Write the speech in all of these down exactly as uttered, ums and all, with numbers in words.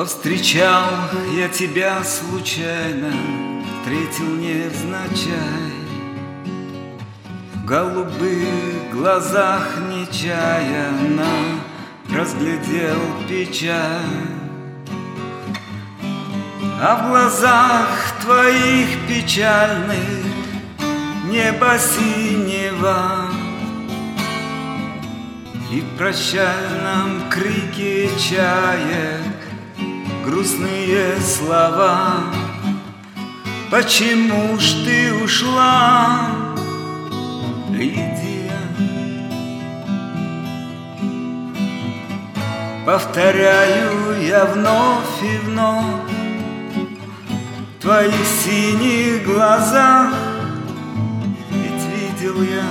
Повстречал я тебя случайно, встретил невзначай. В голубых глазах нечаянно разглядел печаль. А в глазах твоих печальных небо синего, и в прощальном крике чаек грустные слова. Почему ж ты ушла, Лидия? Повторяю я вновь и вновь в твоих синих глазах, ведь видел я,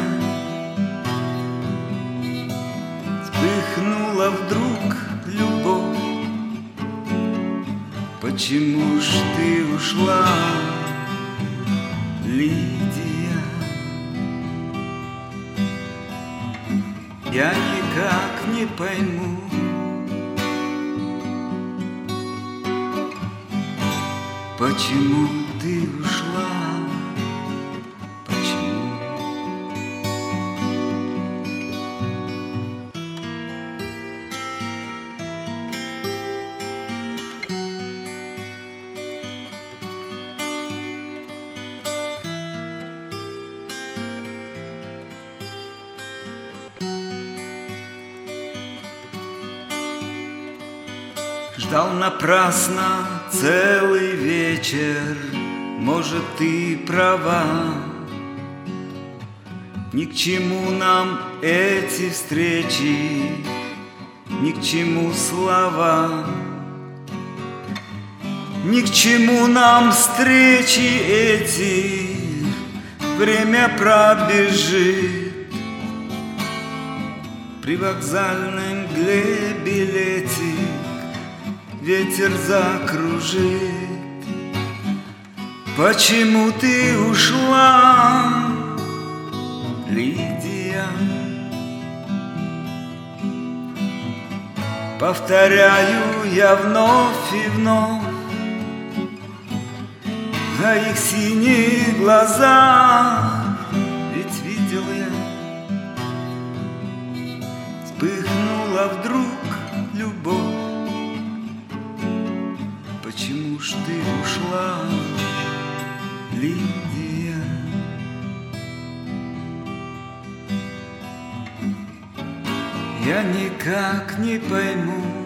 вспыхнула вдруг любовь. Почему ж ты ушла, Лидия? Я никак не пойму, почему ты ушла, почему? Ждал напрасно целый вечер, может, ты права. Ни к чему нам эти встречи, ни к чему слова. Ни к чему нам встречи эти, время пробежит. При вокзальном мгле билетик ветер закружит. Почему ты ушла, Лидия? Повторяю я вновь и вновь в их синих глазах, ведь видел я, вспыхнула вдруг любовь. Почему ж ты ушла, Лидия? Я никак не пойму,